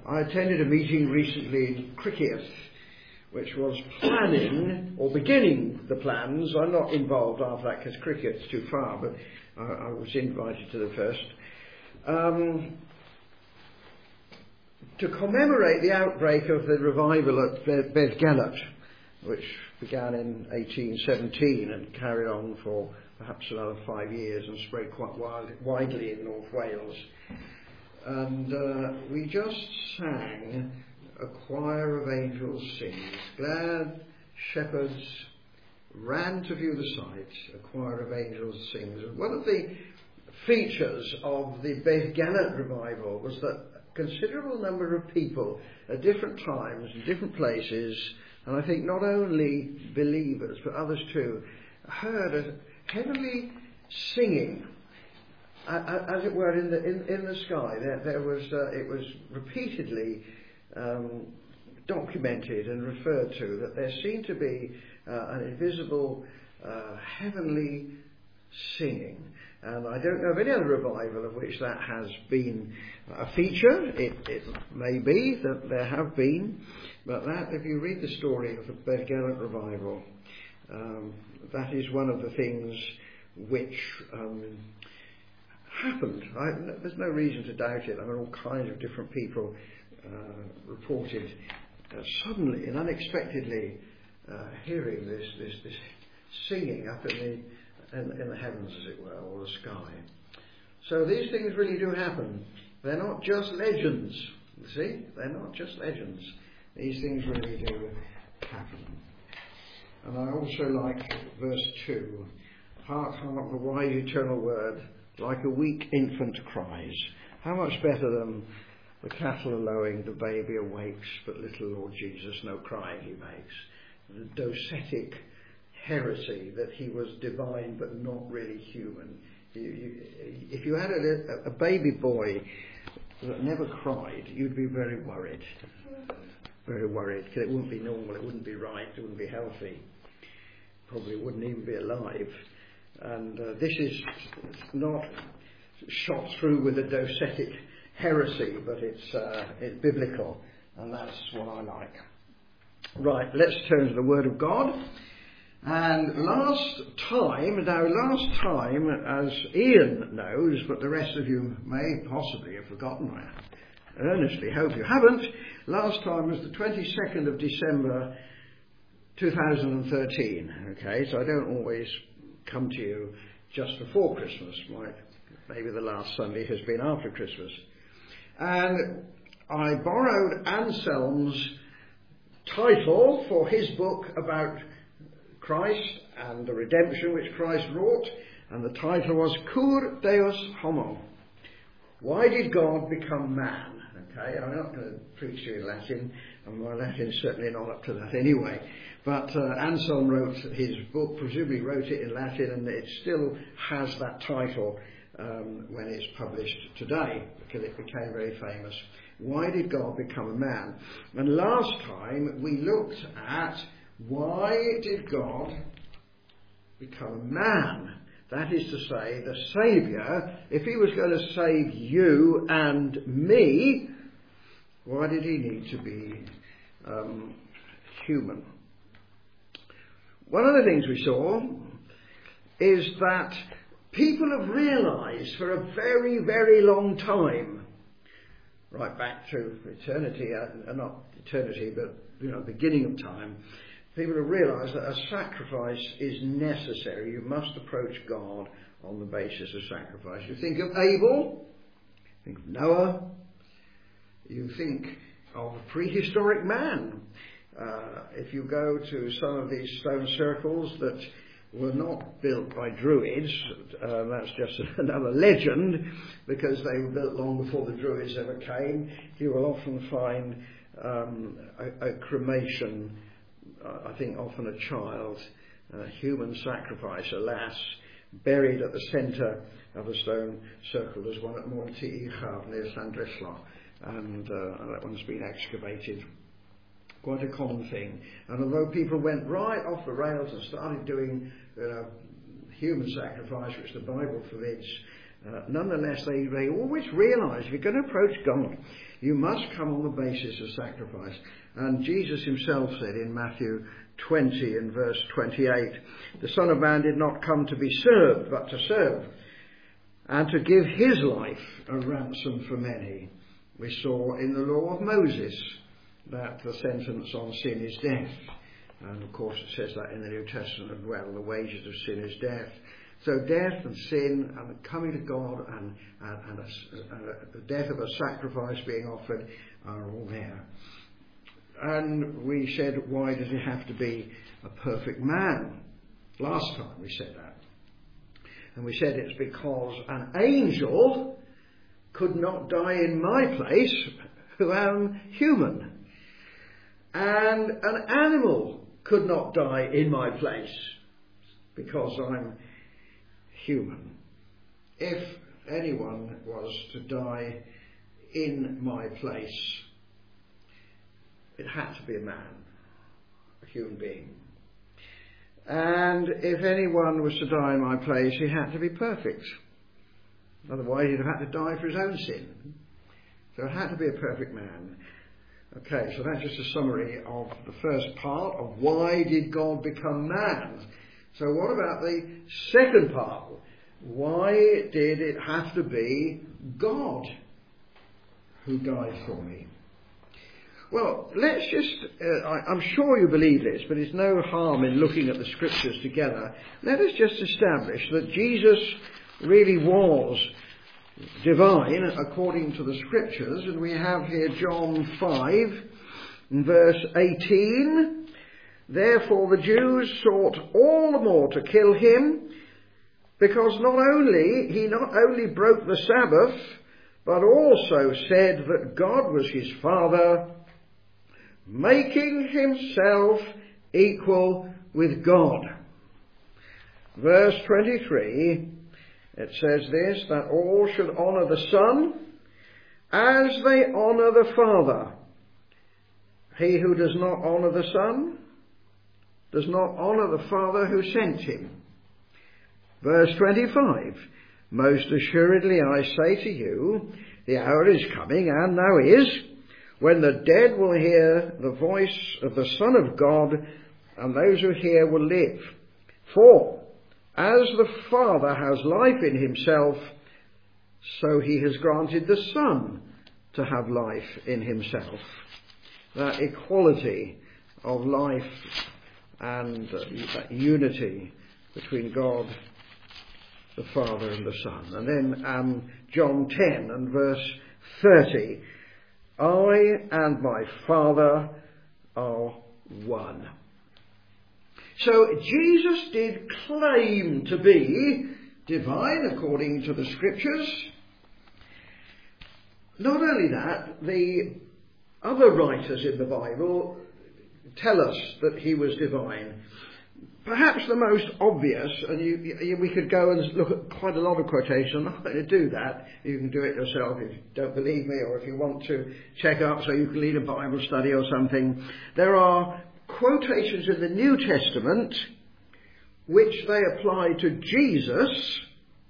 I attended a meeting recently in Cricket, which was planning, or beginning the plans. I'm not involved after that because Cricket's too far, but I was invited to the first. To commemorate the outbreak of the revival at Beddgelert, which began in 1817 and carried on for perhaps another 5 years and spread quite widely in North Wales. And we just sang "A choir of angels sings, glad shepherds ran to view the sight, a choir of angels sings." And one of the features of the Beddgelert revival was that a considerable number of people at different times, in different places, and I think not only believers but others too, heard a heavenly singing, as it were, in the sky. There was it was repeatedly documented and referred to that there seemed to be an invisible heavenly singing. And I don't know of any other revival of which that has been a feature. It may be that there have been, but that, if you read the story of the Beddgelert revival, that is one of the things which happened. There's no reason to doubt it. I mean, all kinds of different people reported suddenly and unexpectedly hearing this singing up in the heavens, as it were, or the sky. So these things really do happen. They're not just legends. You see, they're not just legends. These things really do happen. And I also like verse 2. "Hark, hark, the wide eternal word, like a weak infant cries. How much better than the cattle are lowing, the baby awakes, but little Lord Jesus no crying he makes." The docetic heresy that he was divine but not really human. If you had a baby boy that never cried, you'd be very worried. Very worried, because it wouldn't be normal, it wouldn't be right, it wouldn't be healthy. Probably wouldn't even be alive. And this is not shot through with a docetic heresy, but it's biblical, and that's what I like. Right, let's turn to the Word of God. And last time, as Ian knows, but the rest of you may possibly have forgotten, I earnestly hope you haven't, last time was the 22nd of December 2013. Okay, so I don't always come to you just before Christmas. Maybe the last Sunday has been after Christmas. And I borrowed Anselm's title for his book about Christ and the redemption which Christ wrought, and the title was Cur Deus Homo. Why did God become man? Okay, I'm not going to preach to you in Latin, and my Latin is certainly not up to that anyway. But Anselm wrote his book, presumably wrote it in Latin, and it still has that title when it's published today, because it became very famous. Why did God become a man? And last time we looked at why did God become a man? That is to say, the Saviour, if he was going to save you and me, why did he need to be human? One of the things we saw is that people have realised for a very, very long time, right back to eternity, not eternity, but beginning of time, people have realised that a sacrifice is necessary. You must approach God on the basis of sacrifice. You think of Abel, think of Noah, you think of a prehistoric man. If you go to some of these stone circles that were not built by Druids, that's just another legend, because they were built long before the Druids ever came, you will often find a cremation, I think often a child, a human sacrifice, alas, buried at the centre of a stone circle. There's one at Monti Ichav near Llandrillo, and that one's been excavated. Quite a common thing. And although people went right off the rails and started doing human sacrifice, which the Bible forbids, nonetheless they always realised if you're going to approach God, You must come on the basis of sacrifice. And Jesus himself said in Matthew 20 and verse 28, the Son of Man did not come to be served, but to serve, and to give his life a ransom for many. We saw in the law of Moses that the sentence on sin is death. And of course it says that in the New Testament as well. The wages of sin is death. So death and sin and the coming to God and the death of a sacrifice being offered are all there. And we said, why does he have to be a perfect man? Last time we said that. And we said it's because an angel could not die in my place, who am human. And an animal could not die in my place, because I'm human. If anyone was to die in my place, it had to be a man, a human being. And if anyone was to die in my place, he had to be perfect. Otherwise he'd have had to die for his own sin. So it had to be a perfect man. Okay, so that's just a summary of the first part of why did God become man. So what about the second part? Why did it have to be God who died for me? Well, let's just, I'm sure you believe this, but it's no harm in looking at the scriptures together. Let us just establish that Jesus really was divine according to the scriptures. And we have here John 5 and verse 18. Therefore the Jews sought all the more to kill him, because he not only broke the Sabbath, but also said that God was his Father, making himself equal with God. Verse 23, it says this, that all should honour the Son as they honour the Father. He who does not honour the Son does not honour the Father who sent him. Verse 25, most assuredly I say to you, the hour is coming, and now is, when the dead will hear the voice of the Son of God, and those who hear will live. For as the Father has life in himself, so he has granted the Son to have life in himself. That equality of life and that unity between God, the Father and the Son. And then John 10 and verse 30. I and my Father are one. So Jesus did claim to be divine according to the scriptures. Not only that, the other writers in the Bible tell us that he was divine. Perhaps the most obvious, and we could go and look at quite a lot of quotations. I'm not going to do that. You can do it yourself if you don't believe me, or if you want to check up so you can lead a Bible study or something. There are quotations in the New Testament which they apply to Jesus.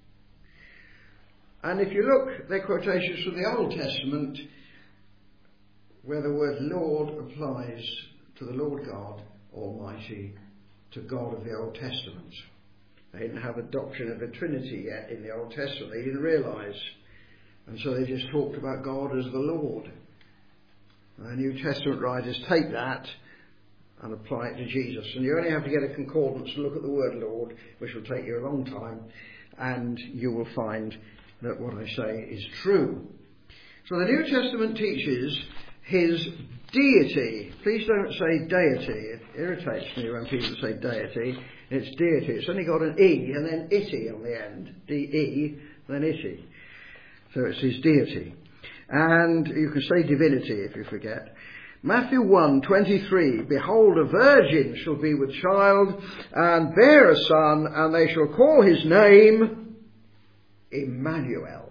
And if you look, they're quotations from the Old Testament where the word Lord applies to the Lord God Almighty, to God of the Old Testament. They didn't have a doctrine of the Trinity yet in the Old Testament. They didn't realise. And so they just talked about God as the Lord. The New Testament writers take that and apply it to Jesus. And you only have to get a concordance and look at the word Lord, which will take you a long time, and you will find that what I say is true. So the New Testament teaches his deity. Please don't say deity. It irritates me when people say deity. It's deity. It's only got an E and then itty on the end. D-E, then itty. So it's his deity. And you can say divinity if you forget. Matthew 1:23, behold, a virgin shall be with child and bear a son, and they shall call his name Emmanuel,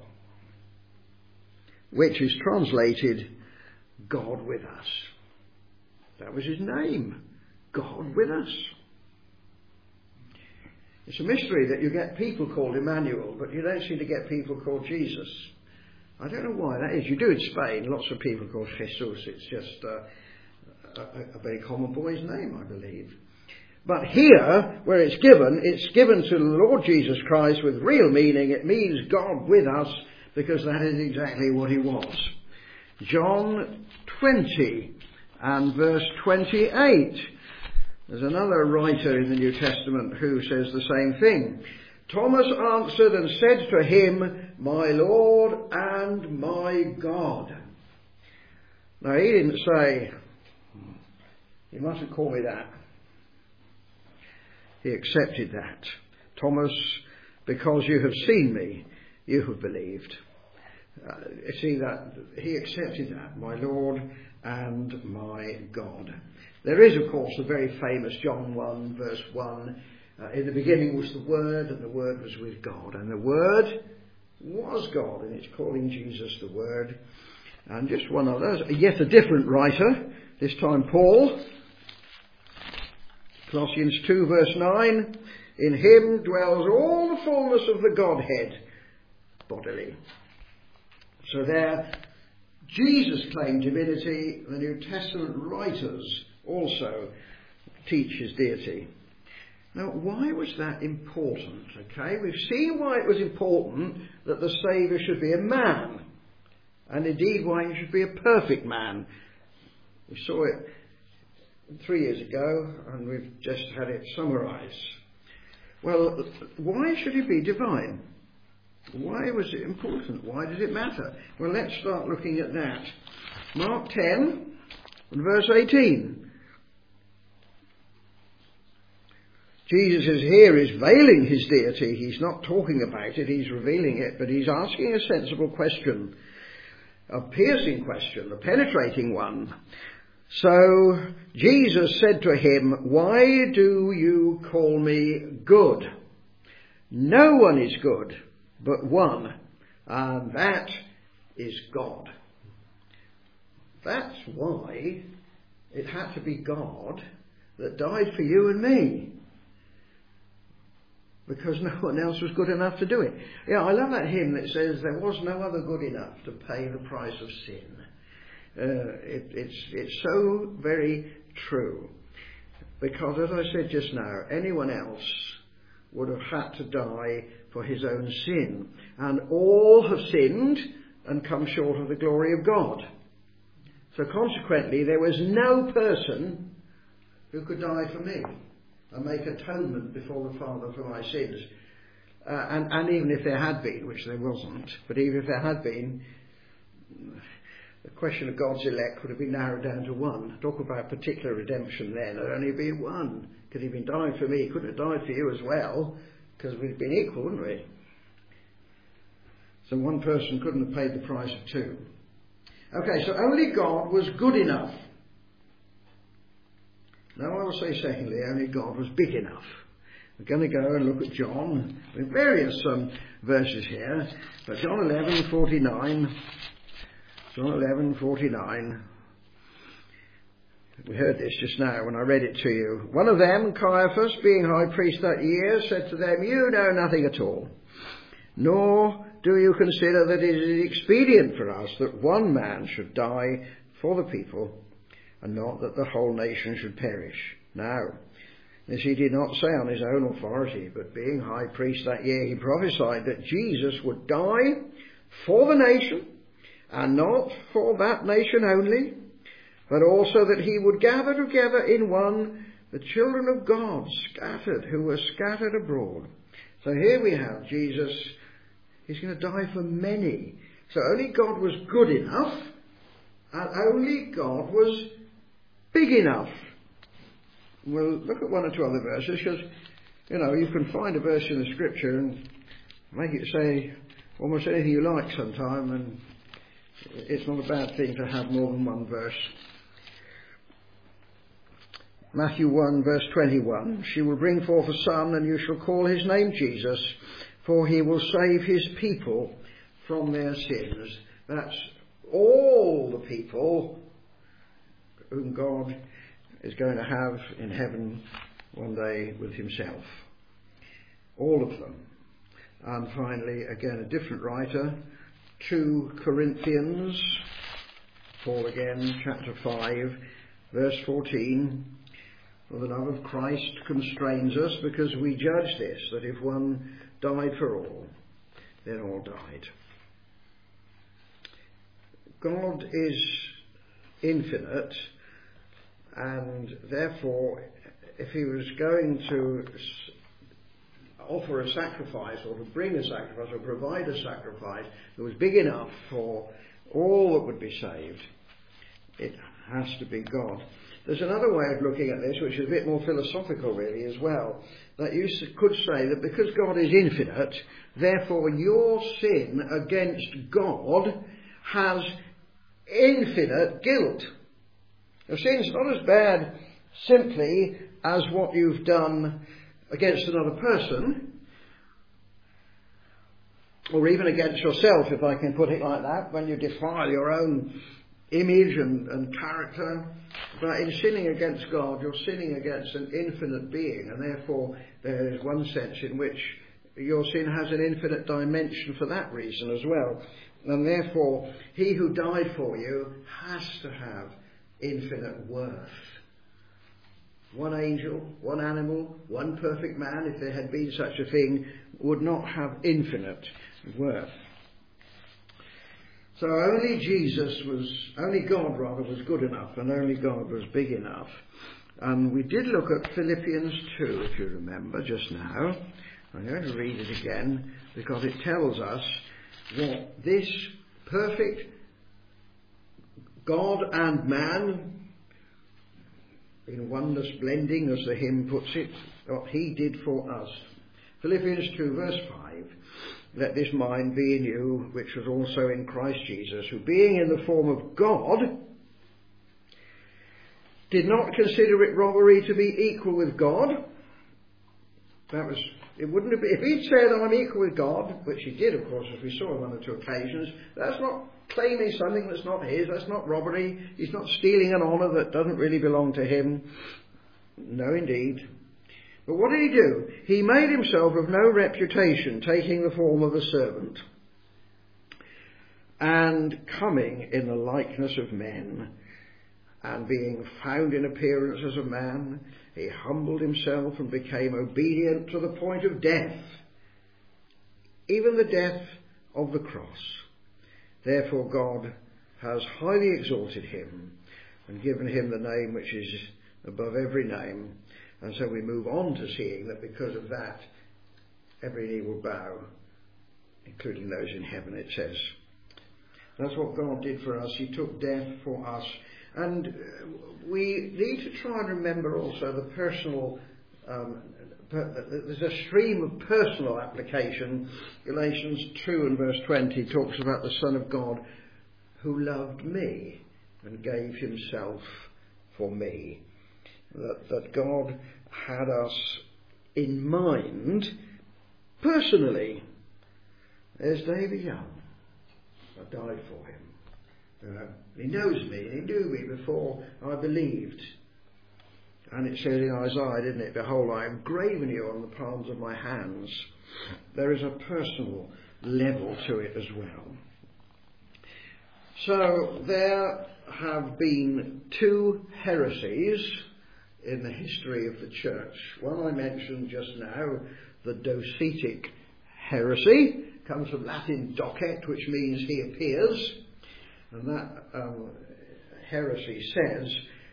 which is translated God with us. That was his name, God with us. It's a mystery that you get people called Emmanuel, but you don't seem to get people called Jesus. I don't know why that is. You do in Spain. Lots of people call Jesus. It's just a very common boy's name, I believe. But here, where it's given to the Lord Jesus Christ with real meaning. It means God with us, because that is exactly what he was. John 20 and verse 28. There's another writer in the New Testament who says the same thing. Thomas answered and said to him, "My Lord and my God." Now he didn't say, "You mustn't call me that." He accepted that. "Thomas, because you have seen me, you have believed." You see that he accepted that, "My Lord and my God." There is, of course, the very famous John 1 verse 1. In the beginning was the Word, and the Word was with God, and the Word was God, and it's calling Jesus the Word. And just one other, yet a different writer, this time Paul. Colossians 2 verse 9. In him dwells all the fullness of the Godhead bodily. So there, Jesus claimed divinity. The New Testament writers also teach his deity. Now, why was that important? Okay, we've seen why it was important that the Saviour should be a man, and indeed why he should be a perfect man. We saw it 3 years ago, and we've just had it summarised. Well, why should he be divine? Why was it important? Why does it matter? Well, let's start looking at that. Mark 10 and verse 18. Jesus is veiling his deity. He's not talking about it, he's revealing it, but he's asking a sensible question, a piercing question, a penetrating one. So Jesus said to him, "Why do you call me good? No one is good but one, and that is God." That's why it had to be God that died for you and me, because no one else was good enough to do it. Yeah, I love that hymn that says there was no other good enough to pay the price of sin. It's so very true, because as I said just now, anyone else would have had to die for his own sin, and all have sinned and come short of the glory of God. So consequently, there was no person who could die for me and make atonement before the Father for my sins. And even if there had been, which there wasn't, but even if there had been, the question of God's elect would have been narrowed down to one. Talk about particular redemption then. There'd only been one. Because he'd been dying for me, he couldn't have died for you as well, because we'd been equal, wouldn't we? So one person couldn't have paid the price of two. Okay, so only God was good enough. Now I will say secondly, only God was big enough. We're going to go and look at John, with various verses here, but John 11:49. John 11:49. We heard this just now when I read it to you. One of them, Caiaphas, being high priest that year, said to them, "You know nothing at all, nor do you consider that it is expedient for us that one man should die for the people, and not that the whole nation should perish." Now, this he did not say on his own authority, but being high priest that year, he prophesied that Jesus would die for the nation, and not for that nation only, but also that he would gather together in one the children of God who were scattered abroad. So here we have Jesus. He's going to die for many. So only God was good enough, and only God was big enough. We'll look at one or two other verses, because, you can find a verse in the Scripture and make it say almost anything you like sometime, and it's not a bad thing to have more than one verse. Matthew 1 verse 21. She will bring forth a son, and you shall call his name Jesus, for he will save his people from their sins. That's all the people whom God is going to have in heaven one day with himself. All of them. And finally, again, a different writer, 2 Corinthians, Paul again, chapter 5, verse 14. For the love of Christ constrains us, because we judge this, that if one died for all, then all died. God is infinite, and therefore, if he was going to offer a sacrifice, or to bring a sacrifice, or provide a sacrifice that was big enough for all that would be saved, it has to be God. There's another way of looking at this, which is a bit more philosophical really as well, that you could say that because God is infinite, therefore your sin against God has infinite guilt. Your sin's not as bad simply as what you've done against another person, or even against yourself, if I can put it like that, when you defile your own image and character. But in sinning against God, you're sinning against an infinite being, and therefore there is one sense in which your sin has an infinite dimension for that reason as well. And therefore, he who died for you has to have infinite worth. One angel, one animal, one perfect man, if there had been such a thing, would not have infinite worth. So only God was good enough, and only God was big enough. And we did look at Philippians 2, if you remember, just now. I'm going to read it again, because it tells us that this perfect God and man, in oneness blending, as the hymn puts it, what he did for us. Philippians 2, verse 5. Let this mind be in you, which was also in Christ Jesus, who being in the form of God, did not consider it robbery to be equal with God. It wouldn't have been, if he'd said, I'm equal with God, which he did, of course, as we saw on 1 or 2 occasions, that's not claiming something that's not his, that's not robbery, he's not stealing an honour that doesn't really belong to him. No, indeed. But what did he do? He made himself of no reputation, taking the form of a servant, and coming in the likeness of men, and being found in appearance as a man, he humbled himself and became obedient to the point of death, even the death of the cross. Therefore God has highly exalted him and given him the name which is above every name. And so we move on to seeing that because of that, every knee will bow, including those in heaven, it says. That's what God did for us. He took death for us. And we need to try and remember also the personal, there's a stream of personal application. Galatians 2 and verse 20 talks about the Son of God who loved me and gave himself for me. That God had us in mind personally. There's David Young. I died for him. He knows me, and he knew me before I believed. And it says in Isaiah, didn't it? Behold, I have graven you on the palms of my hands. There is a personal level to it as well. So there have been 2 heresies in the history of the church. One I mentioned just now, the Docetic heresy, comes from Latin docet, which means he appears. And that heresy says,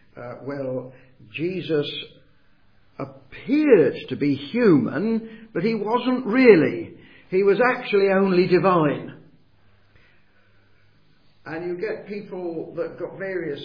Jesus appeared to be human, but he wasn't really. He was actually only divine. And you get people that got various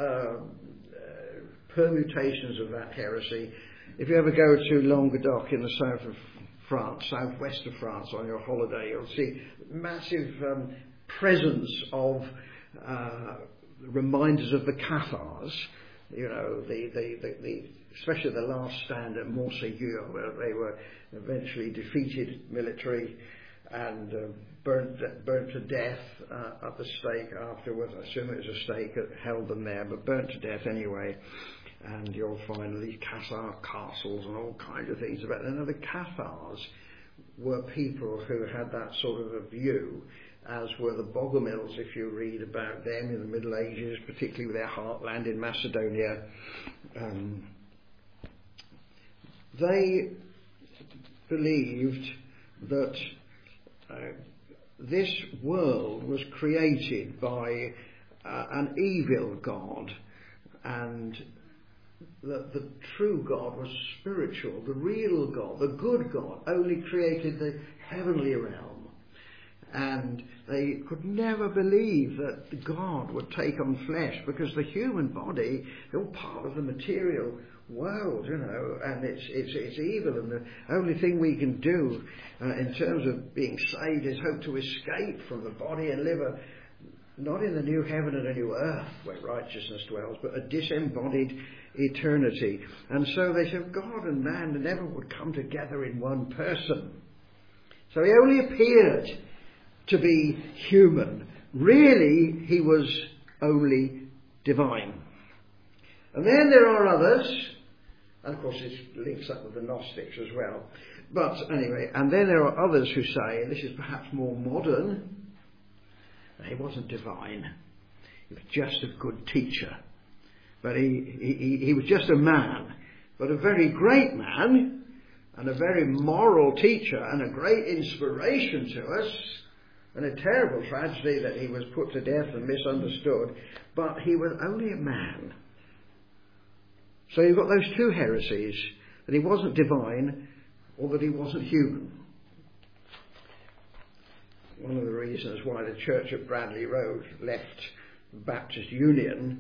permutations of that heresy. If you ever go to Languedoc in the south of France, southwest of France on your holiday, you'll see massive presence of reminders of the Cathars. You know, especially the last stand at Montségur, where they were eventually defeated military and burnt to death at the stake afterwards. I assume it was a stake that held them there, but burnt to death anyway. And you'll find these Cathar castles and all kinds of things about them. Now, the Cathars were people who had that sort of a view, as were the Bogomils, if you read about them in the Middle Ages, particularly with their heartland in Macedonia. They believed that this world was created by an evil God, and that the true God was spiritual. The real God, the good God, only created the heavenly realm. And they could never believe that God would take on flesh, because the human body is all part of the material world, and it's evil, and the only thing we can do in terms of being saved is hope to escape from the body and live not in the new heaven and a new earth where righteousness dwells, but a disembodied eternity. And so they said God and man never would come together in one person. So he only appeared to be human. Really, he was only divine. And then there are others, and of course it links up with the Gnostics as well. But anyway, and then there are others who say, and this is perhaps more modern, he wasn't divine. He was just a good teacher. But he was just a man, but a very great man, and a very moral teacher, and a great inspiration to us, and a terrible tragedy that he was put to death and misunderstood. But he was only a man. So you've got those two heresies, that he wasn't divine or that he wasn't human. One of the reasons why the church at Bradley Road left the Baptist Union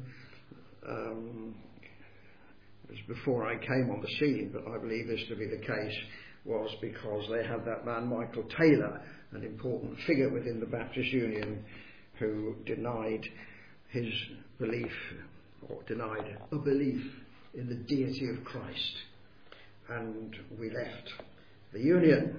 was before I came on the scene, but I believe this to be the case, was because they had that man Michael Taylor, an important figure within the Baptist Union, who denied his belief, or denied a belief in the deity of Christ. And we left the Union.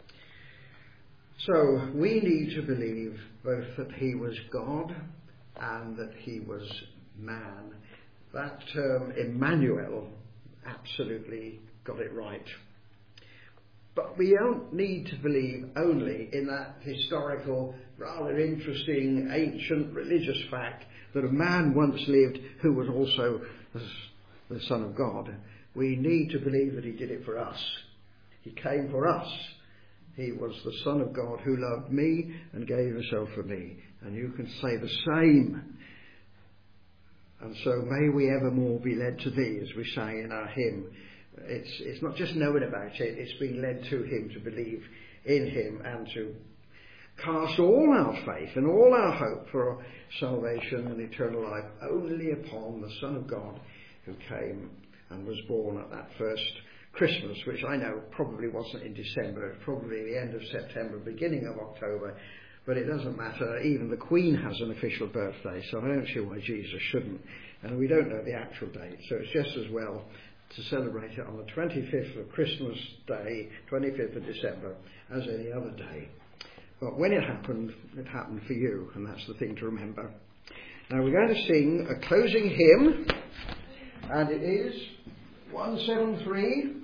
So we need to believe both that he was God and that he was man. That term Emmanuel absolutely got it right. But we don't need to believe only in that historical, rather interesting, ancient religious fact that a man once lived who was also the Son of God. We need to believe that he did it for us. He came for us. He was the Son of God who loved me and gave himself for me. And you can say the same. And so may we evermore be led to thee, as we sang in our hymn. It's not just knowing about it, it's being led to him, to believe in him, and to cast all our faith and all our hope for salvation and eternal life only upon the Son of God who came and was born at that first Christmas, which I know probably wasn't in December, probably the end of September, beginning of October, but it doesn't matter. Even the Queen has an official birthday, so I don't see why Jesus shouldn't. And we don't know the actual date, so it's just as well to celebrate it on the 25th of Christmas Day, 25th of December, as any other day. But when it happened for you, and that's the thing to remember. Now we're going to sing a closing hymn, and it is 173.